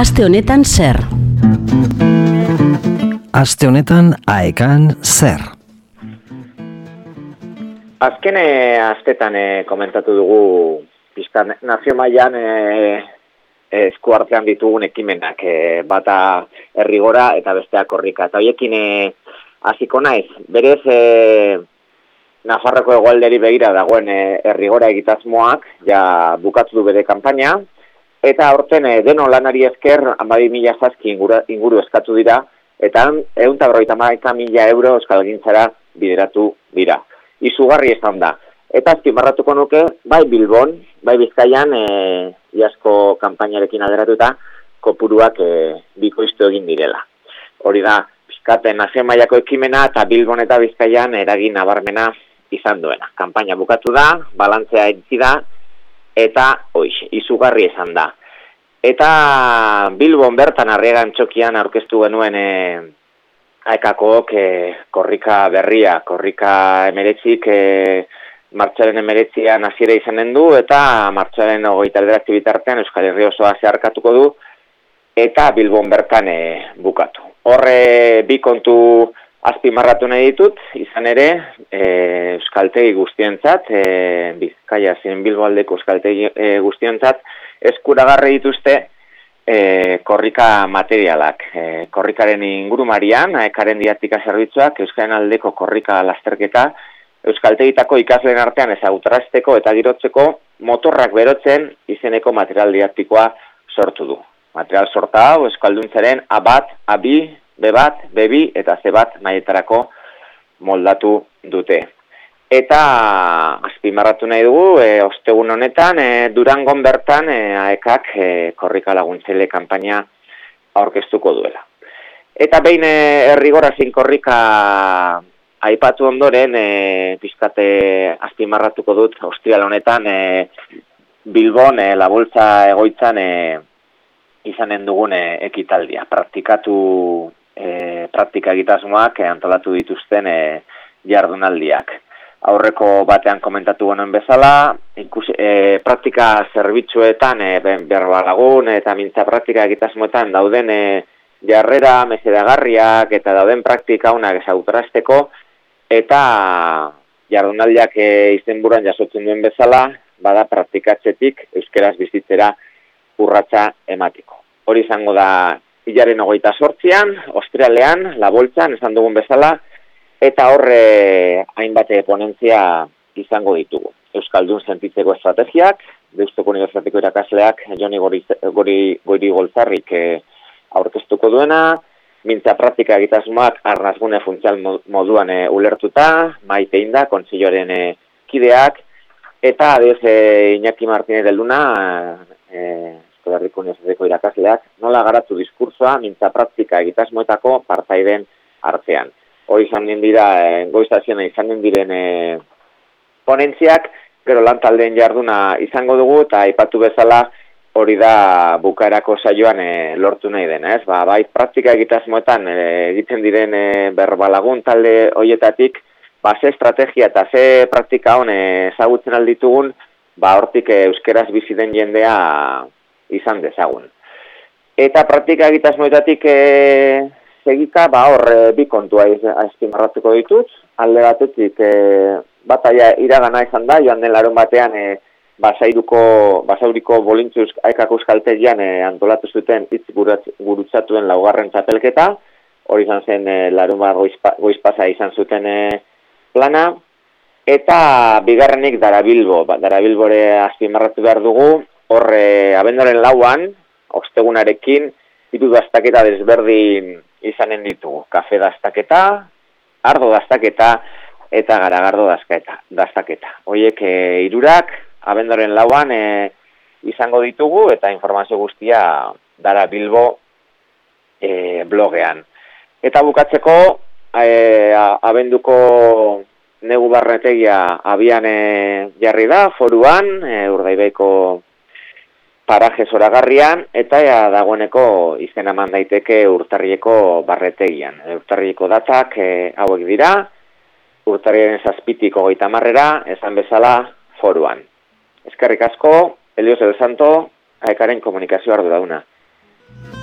Aste honetan zer? Aste honetan AEKan zer? Azken astetan komentatu dugu pizkan nazio mailan eskuartean ditugun ekimenak, bata Herrigora eta bestea Korrika. Eta horiekin hasiko naiz. Berez Nafarroko hegoalderi begira dagoen Herrigora egitasmoak ja bukatu du bere kanpaina, eta aurten deno lanari esker 12.000 saski inguru eskatu dira, eta 151.000 euro euskalgintzara bideratu dira. Izugarri izan da. Eta azpimarratuko nuke, bai Bilbon, bai Bizkaian, iazko kanpainarekin alderatuta, kopuruak bikoiztu egin direla. Hori da, pizkaten nazio mailako ekimena eta Bilbon eta Bizkaian eragin nabarmena izan duena. Kanpaina bukatu da, balantzea itzi da, eta izugarri izan da. Eta Bilbon bertan Arriaga Antzokian aurkeztu genuen AEKakook korrika berria, korrika 19 martxoaren 19an hasiera izanen du, eta martxoaren 29 bitartean Euskal Herri osoa zeharkatuko du, eta Bilbon bertan bukatu. Horre bi kontu azpimarratu nahi ditut, izan ere, euskaltegi guztientzat, Bizkaia zein Bilbo aldeko euskaltegi guztientzat, eskuragarri dituzte korrika materialak. Korrikaren ingurumarian, AEKaren didaktika zerbitzuak, euskaren aldeko korrika lasterketa, euskaltegitako ikasleen artean ezagutarazteko eta girotzeko motorrak berotzen izeneko material didaktikoa sortu du. Material sorta hau euskalduntzaren A1, A2, B1, B2 eta C1 mailetarako moldatu dute. Eta azpimarratu nahi dugu, ostegun honetan, Durangon bertan AEKak korrika laguntzaile kanpaina aurkeztuko duela. Eta behin Herrigora zein korrika aipatu ondoren, pizkate azpimarratuko dut, ostiral honetan, Bilbon, La Boltza egoitzan izanen dugun ekitaldia. Praktika egitasmoak antolatu dituzten jardunaldiak. Aurreko batean komentatu genuen bezala, praktika zerbitzuetan, berbalagun eta mintza praktika egitasmoetan dauden jarrera, mesedagarriak eta dauden praktika onak ezagutarazteko, eta jardunaldiak izenburuan jasotzen duen bezala, bada praktikatzetik euskeraz bizitzera urratsa emateko. Hori izango da hilaren 28an, ostiralean, La Boltzan, esan dugun bezala, eta horre hainbat ponentzia izango ditugu. Euskaldun sentitzeko estrategiak, Deustuko Unibertsitateko irakasleak Joni Goiri-Goltzarrik aurkeztuko duena, mintza praktika egitasmoak arnazgune funtzional moduan ulertuta, Maite Inda, kontseiloaren kideak, eta Iñaki Martínez de Luna, Euskal Herriko Unibertsitateko irakasleak, nola garatu diskursoa mintza praktika egitasmoetako partaideen artean. Hori izan dira, goiztaziona izan diren ponentziak, gero lantaldeen jarduna izango dugu, eta aipatu bezala hori da bukaerako saioan lortu nahi dena, ez? Bai, praktika egitasmoetan egiten diren berbalagun talde horietatik, ze estrategia eta ze praktika hon ezagutzen alditugun, hortik euskeraz bizi den jendea izan dezagun. Eta praktika egitasmoetatik segika, hor bi kontua azpimarratuko ditut, alde batetik bataia iragana izan da, joan den larun batean Basauriko Bolintzu AEKako euskaltegian antolatu zuten hitz gurutzatuen laugarren txapelketa, hori izan zen larun bat goizpasa izan zuten plana, eta bigarrenik Darabilbo. Darabilbore azpimarratu behar dugu, hor abenduaren 4an, ostegunarekin, 3 dastaketa desberdin izanen ditugu. Kafe dastaketa, ardo dastaketa eta garagardo dastaketa. Horiek hirurak abenduaren 4an izango ditugu eta informazio guztia Darabilbo blogean. Eta bukatzeko, abenduko negu barnetegia abian jarri da, foruan, Urdaibaiko paraje zoragarrian, eta dagoeneko izena eman daiteke Urtarrileko barretegian. Urtarrileko datak hauek dira, Urtarrilaren 7tik 30, esan bezala foruan. Eskerrik asko, Elios del Santo, AEKaren komunikazio arduraduna. Agur.